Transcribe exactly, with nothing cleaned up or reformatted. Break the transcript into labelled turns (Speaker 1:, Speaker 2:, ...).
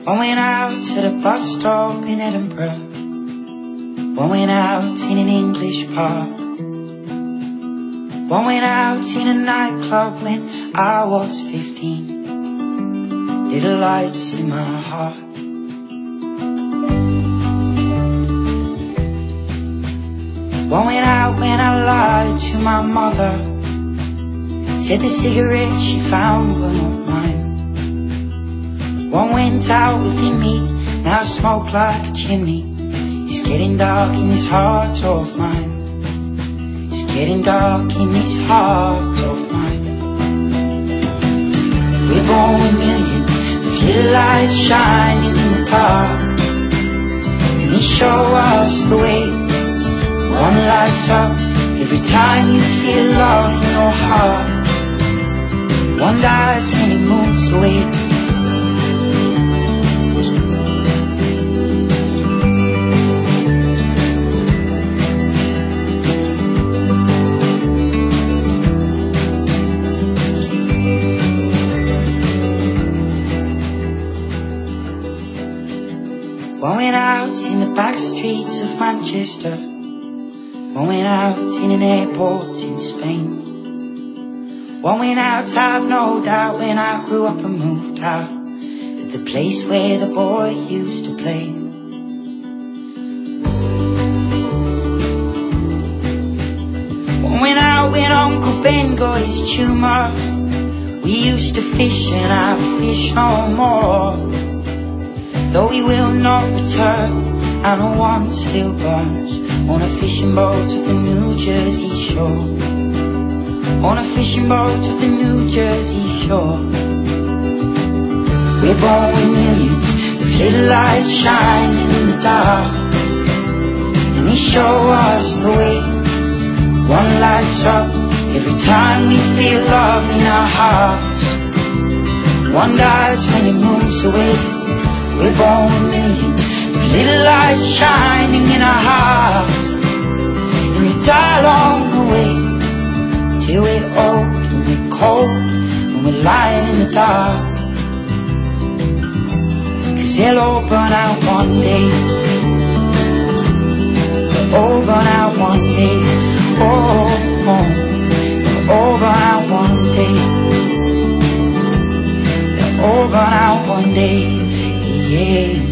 Speaker 1: One went out to the bus stop in Edinburgh. One went out in an English park. One went out in a nightclub when I was fifteen. Little lights in my heart. One went out when I lied to my mother. Said the cigarettes she found were not mine. One went out within me, now I smoke like a chimney. It's getting dark in this heart of mine. It's getting dark in this heart of mine. We're born with millions of little lights shining in the dark, and they show us the way. One lights up every time you feel love in your heart. One dies when it moves away. One went out in the back streets of Manchester. One went out in an airport in Spain. One went out, I've no doubt, when I grew up and moved out, at the place where the boy used to play. One went out when Uncle Ben got his tumour. We used to fish and I fish no more. Though he will not return, I know one still burns on a fishing boat of the New Jersey shore. On a fishing boat of the New Jersey shore. We're born with millions of little lights shining in the dark, and they show us the way. One lights up every time we feel love in our hearts. One dies when it moves away. We're born with millions of little lights shining in our hearts, and they die along the way, till we're old and we're cold and we're lying in the dark. Cause they'll all burn out one day. They'll all burn out one day. Oh, oh. They'll all burn out one day. They'll all burn out one day. Yeah.